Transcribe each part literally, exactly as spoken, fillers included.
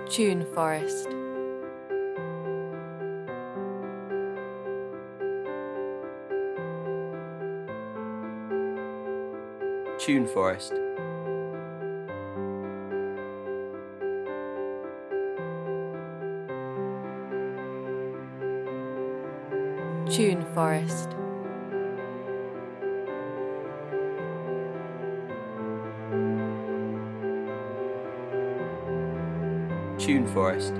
Tune Forest. Tune Forest. Tune Forest. Tune Forest.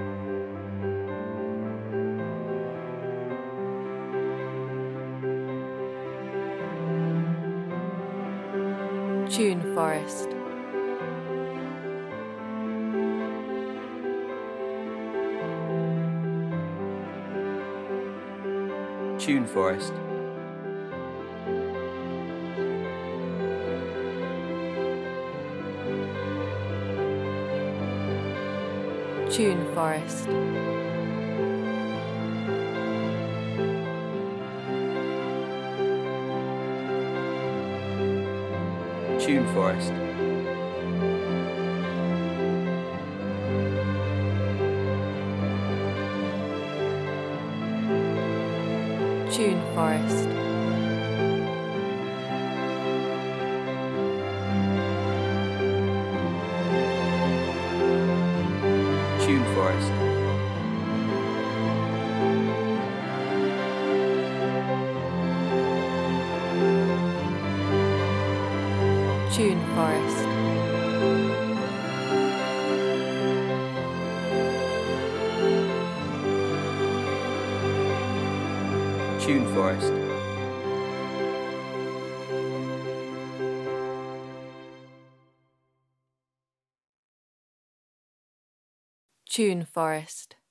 Tune Forest. Tune Forest. Tune Forest. Tune Forest. Tune Forest. Tune Forest. Tune Forest. Tune Forest. Tune Forest.